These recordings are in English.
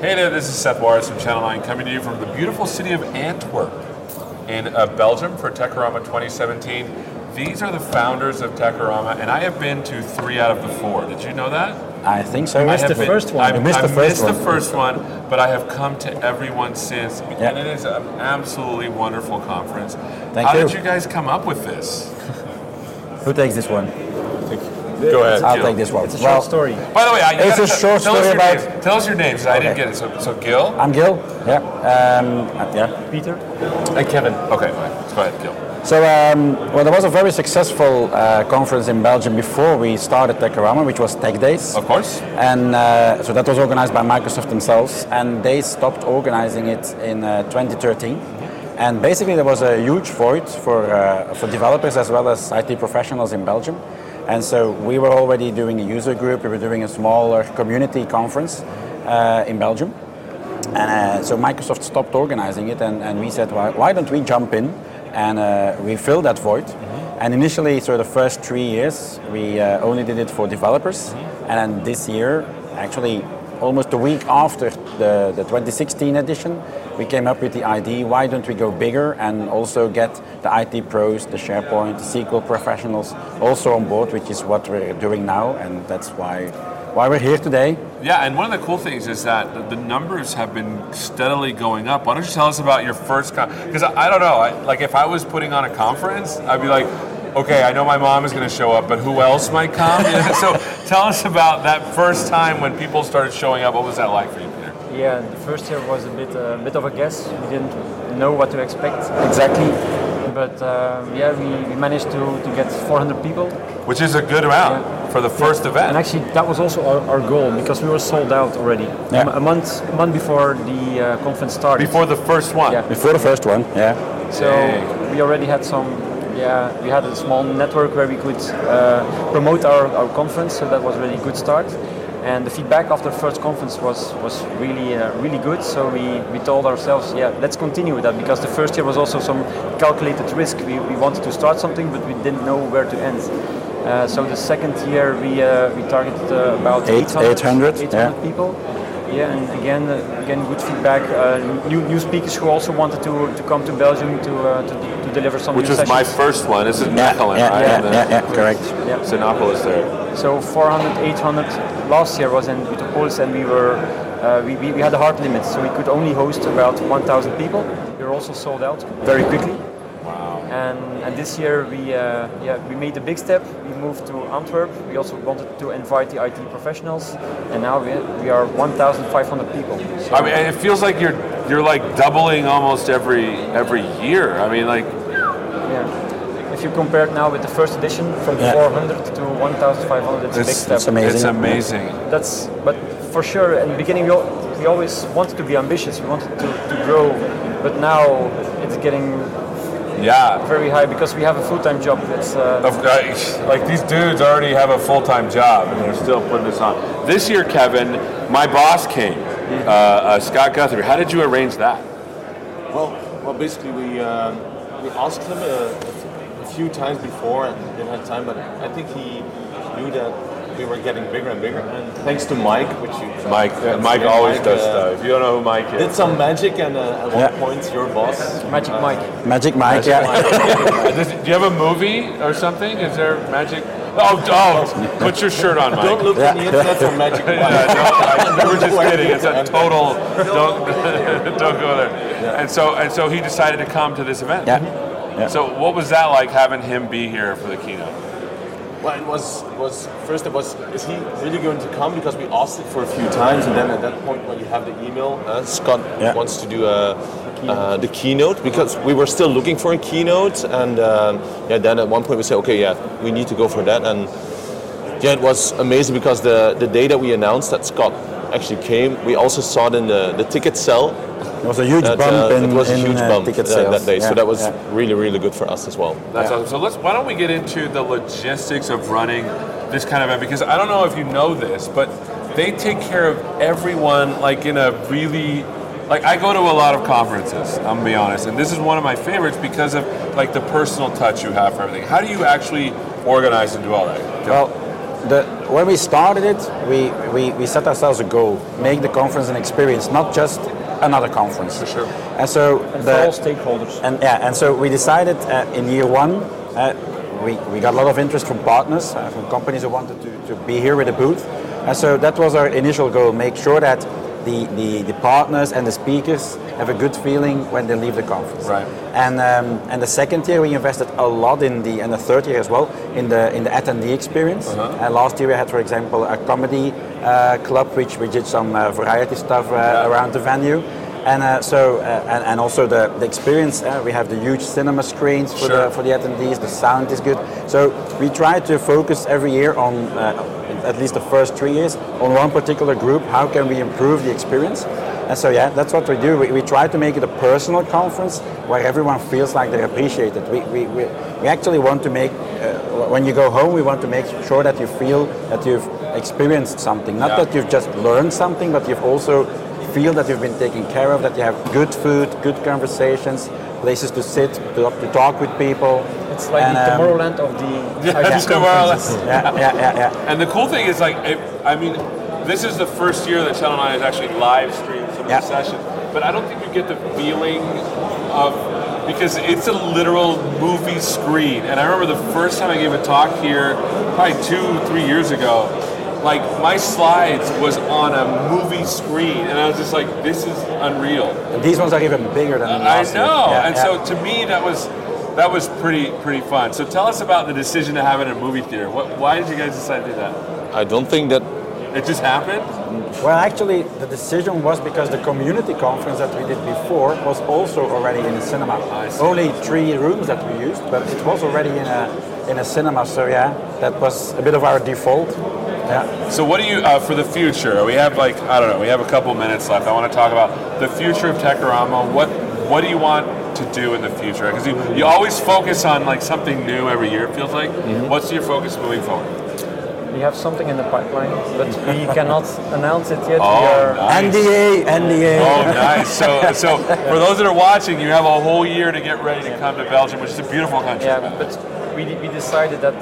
Hey there, this is Seth Warris from Channel 9 coming to you from the beautiful city of Antwerp in Belgium for Techorama 2017. These are the founders of Techorama, and I have been to 3 out of the 4. Did you know that? I think so. I missed the first one. I missed the first one, but I have come to every one since, and it is an absolutely wonderful conference. Thank you. How did you guys come up with this? Who takes this one? Go ahead. I'll Gil. take this one. It's a short story. By the way, It's a short story about. Tell us your names. I didn't get it. So Gil I'm Gil. Yeah. Peter. and Kevin. Okay, let's go ahead, Gil. So, well, there was a very successful conference in Belgium before we started Techorama, which was Tech Days. Of course. And so that was organized by Microsoft themselves, and they stopped organizing it in 2013. And basically, there was a huge void for developers as well as IT professionals in Belgium. And so we were already doing a user group. We were doing a smaller community conference in Belgium. And so Microsoft stopped organizing it, and we said, well, why don't we jump in and we fill that void? And initially, so the first 3 years, we only did it for developers. And then this year, actually almost a week after the 2016 edition, we came up with the idea, why don't we go bigger and also get the IT pros, the SharePoint, the SQL professionals also on board, which is what we're doing now, and that's why we're here today. Yeah, and one of the cool things is that the numbers have been steadily going up. Why don't you tell us about your first because I don't know, like if I was putting on a conference, I'd be like, okay, I know my mom is going to show up, but who else might come? So tell us about that first time when people started showing up. What was that like for you, Peter? Yeah, the first year was a bit of a guess. We didn't know what to expect exactly, but we managed to get 400 people. Which is a good amount for the first event. And actually, that was also our goal because we were sold out already a month before the conference started. Before the first one. Yeah. Before the first one, yeah. So we already had we had a small network where we could promote our conference, so that was really a good start. And the feedback after the first conference was really good. So we told ourselves, let's continue with that, because the first year was also some calculated risk. We wanted to start something, but we didn't know where to end. So the second year we targeted about 800 people. Yeah, and again, good feedback. New speakers who also wanted to come to Belgium to deliver some. Which new was sessions. my first one. This is Mechelen, right? Yeah, correct. Yeah. Sinopolis there. So 400, 800 last year was in Utopolis, and we had a hard limit, so we could only host about 1,000 people. We were also sold out very quickly. Wow. And this year we made a big step. We moved to Antwerp. We also wanted to invite the IT professionals, and now we are 1,500 people. So I mean, it feels like you're like doubling almost every year. I mean, like. If you compare it now with the first edition from 400 to 1,500, it's a big step. It's amazing. It's amazing. But for sure, in the beginning we always wanted to be ambitious. We wanted to grow, but now it's getting very high because we have a full-time job. It's like these dudes already have a full-time job and they're still putting this on. This year, Kevin, my boss came, Scott Guthrie. How did you arrange that? Well, basically we asked him a few times before and didn't have time, but I think he knew that we were getting bigger and bigger. And thanks to Mike, Mike always does stuff. If you don't know who Mike is, did some magic, and at one point your boss, Magic Mike. Magic Mike, do you have a movie or something? Is there magic? Oh! Put your shirt on, Mike. don't look on the internet for Magic Mike. We're just kidding. It's a total. Don't go there. And so he decided to come to this event. Yeah. So what was that like, having him be here for the keynote? Well, it was is he really going to come? Because we asked it for a few times, and then at that point when you have the email, Scott wants to do the keynote, because we were still looking for a keynote, and then at one point we said, okay, we need to go for that, and it was amazing because the day that we announced that Scott actually came, we also saw it in the ticket sale. It was a huge bump in ticket sales that day, so that was really good for us as well. That's awesome. So why don't we get into the logistics of running this kind of event? Because I don't know if you know this, but they take care of everyone like in a really, like I go to a lot of conferences, I'm gonna be honest, and this is one of my favorites because of like the personal touch you have for everything. How do you actually organize and do all that? Well, when we started it, we set ourselves a goal: make the conference an experience, not just another conference. For sure. And so for all stakeholders. And so we decided in year one. We got a lot of interest from partners, from companies who wanted to be here with a booth. And so that was our initial goal: make sure that the partners and the speakers have a good feeling when they leave the conference. Right. And the second year we invested a lot and the third year as well in the attendee experience. Last year we had, for example, a comedy club which we did some variety stuff around the venue. And and also the experience. We have the huge cinema screens for the attendees. The sound is good. So we try to focus every year on, at least the first 3 years, on one particular group. How can we improve the experience? And so that's what we do. We try to make it a personal conference where everyone feels like they're appreciated. We actually want to make, when you go home, we want to make sure that you feel that you've experienced something. Not that you've just learned something, but you've also feel that you've been taken care of, that you have good food, good conversations, places to sit, to talk with people. It's like the Tomorrowland of the Tomorrowland. Yeah. And the cool thing is, like, this is the first year that Channel 9 has actually live streamed some of the sessions, but I don't think you get the feeling of, because it's a literal movie screen. And I remember the first time I gave a talk here, probably 2-3 years ago, like my slides was on a movie screen, and I was just like, "This is unreal." And these ones are even bigger than last year. I know, so to me that was pretty fun. So tell us about the decision to have it in a movie theater. Why did you guys decide to do that? I don't think that it just happened. Well, actually, the decision was because the community conference that we did before was also already in a cinema. Only 3 rooms that we used, but it was already in a cinema. So that was a bit of our default. Yeah. So what do you, for the future, we have we have a couple minutes left. I want to talk about the future of Techorama. What do you want to do in the future? Because you always focus on like something new every year, it feels like. What's your focus moving forward? We have something in the pipeline, but we cannot announce it yet. Nice. NDA. Oh, nice. So for those that are watching, you have a whole year to get ready to come to Belgium, which is a beautiful country. Yeah, but we decided that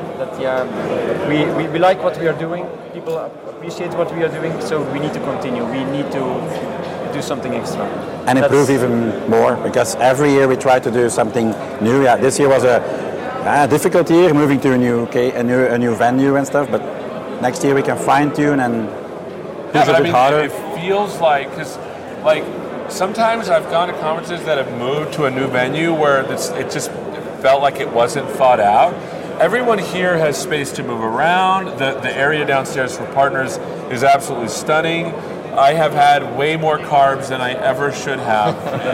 we like what we are doing. People appreciate what we are doing, so we need to continue. We need to do something extra and improve even more, because every year we try to do something new. Yeah, this year was a difficult year, moving to a new venue and stuff. But next year we can fine tune and push a bit harder. It feels like, because like sometimes I've gone to conferences that have moved to a new venue where it just felt like it wasn't thought out. Everyone here has space to move around. The area downstairs for partners is absolutely stunning. I have had way more carbs than I ever should have.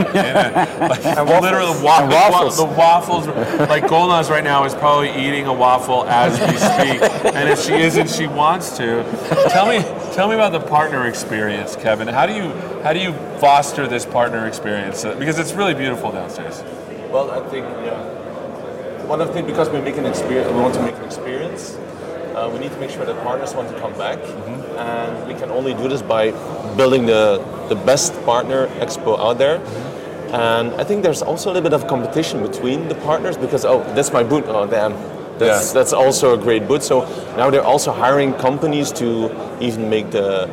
Literally, the waffles. Like Golnaz right now is probably eating a waffle as we speak, and if she isn't, she wants to. Tell me about the partner experience, Kevin. How do you foster this partner experience? Because it's really beautiful downstairs. Well, I think one of the things, because we want to make an experience. We need to make sure that partners want to come back, and we can only do this by building the best partner expo out there. And I think there's also a little bit of competition between the partners, because that's my booth. Oh damn, that's also a great booth. So now they're also hiring companies to even make the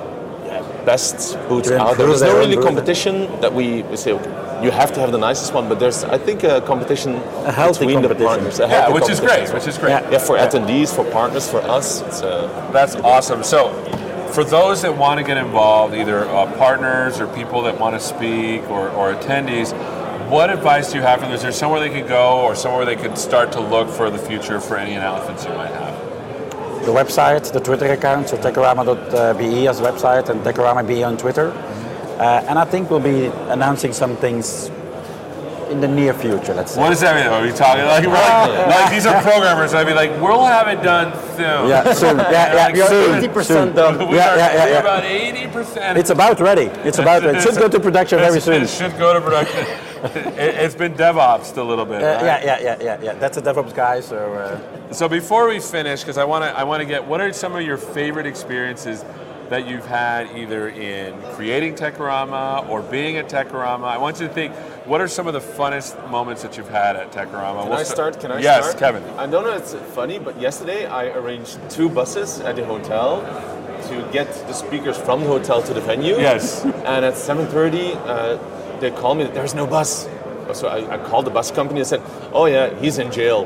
best booths out there. There's no really competition that we say, okay, you have to have the nicest one, but there's, I think, a competition between the partners. Which is great. Yeah, for attendees, for partners, for us. That's awesome. So for those that want to get involved, either partners or people that want to speak or attendees, what advice do you have for them? Is there somewhere they could go or somewhere they could start to look for the future for any announcements you might have? The website, the Twitter account, so techorama.be as a website and Techorama.be on Twitter. And I think we'll be announcing some things in the near future, let's say. What does that mean? Are we talking like these are programmers? I'd be like, we'll have it done soon. Yeah, soon. We're 80% done. We're about 80%. It's about ready. It should go to production very soon. It should go to production. It's been DevOps a little bit. Right? Yeah. That's a DevOps guy. So before we finish, because I want to get, what are some of your favorite experiences that you've had either in creating Techorama or being at Techorama. I want you to think, what are some of the funnest moments that you've had at Techorama? Can I start? Yes, Kevin. I don't know if it's funny, but yesterday I arranged 2 buses at the hotel to get the speakers from the hotel to the venue. Yes. And at 7:30, they called me, there's no bus. So I called the bus company and said, oh yeah, he's in jail.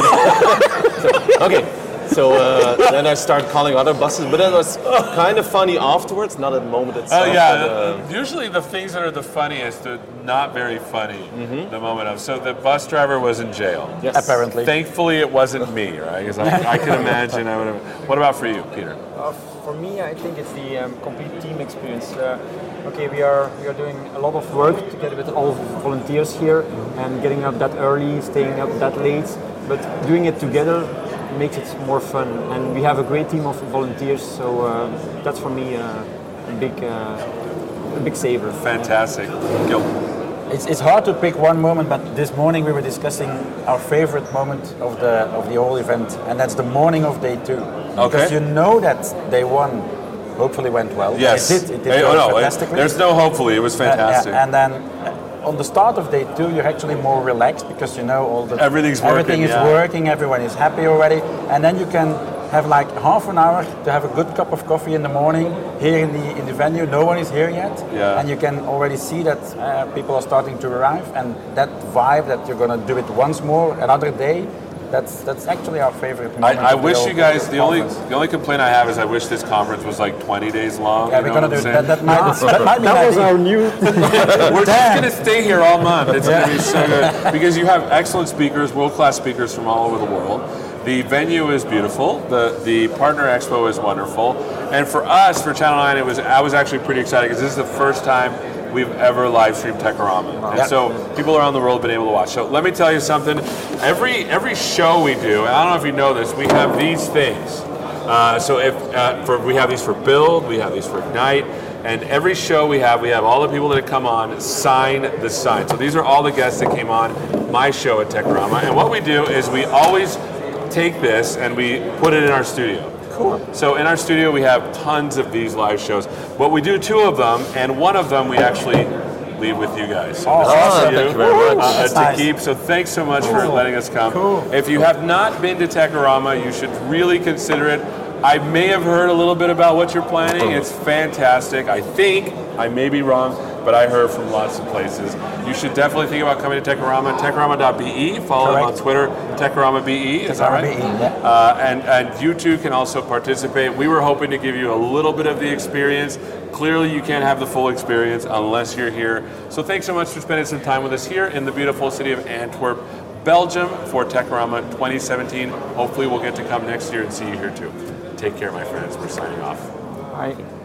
Okay. So then I started calling other buses, but it was kind of funny afterwards, not at the moment itself. Oh yeah, but, usually the things that are the funniest are not very funny the moment of. So the bus driver was in jail. yes. Apparently. Thankfully it wasn't me, right? Because I can imagine I would have. What about for you, Peter? For me, I think it's the complete team experience. Okay, we are doing a lot of work together with all volunteers here, and getting up that early, staying up that late, but doing it together makes it more fun. And we have a great team of volunteers, so that's for me a big saver. Fantastic. Gil. It's hard to pick one moment, but this morning we were discussing our favorite moment of the whole event, and that's the morning of day 2. Okay. Because you know that day 1 hopefully went well. Yes. It did go fantastically. There's no hopefully. It was fantastic. And then on the start of day 2, you're actually more relaxed because you know everything is working, everyone is happy already, and then you can have like half an hour to have a good cup of coffee in the morning here in the venue. No one is here yet, and you can already see that people are starting to arrive, and that vibe that you're going to do it once more another day. That's actually our favorite moment. I wish you guys, the only complaint I have is I wish this conference was like 20 days long. Yeah, we're going to do that. That might be That was our new. We're just going to stay here all month. It's going to be so good. Because you have excellent speakers, world-class speakers from all over the world. The venue is beautiful. The partner expo is wonderful. And for us, for Channel 9, I was actually pretty excited because this is the first time we've ever live streamed Techorama. And so people around the world have been able to watch. So let me tell you something. Every show we do, and I don't know if you know this, we have these things. So we have these for Build, we have these for Ignite, and every show we have all the people that come on sign the sign. So these are all the guests that came on my show at Techorama. And what we do is we always take this and we put it in our studio. Cool. So in our studio we have tons of these live shows. But we do 2 of them, and one of them we actually leave with you guys. So this is thank you very much. to nice. keep. So thanks so much for letting us come. Cool. If you have not been to Techorama, you should really consider it. I may have heard a little bit about what you're planning. It's fantastic. I think, I may be wrong, but I heard from lots of places. You should definitely think about coming to Techorama, techorama.be. Follow them on Twitter, TechoramaBE. Is that right? BE, yeah. And you too can also participate. We were hoping to give you a little bit of the experience. Clearly, you can't have the full experience unless you're here. So thanks so much for spending some time with us here in the beautiful city of Antwerp, Belgium, for Techorama 2017. Hopefully, we'll get to come next year and see you here too. Take care, my friends. We're signing off. Bye.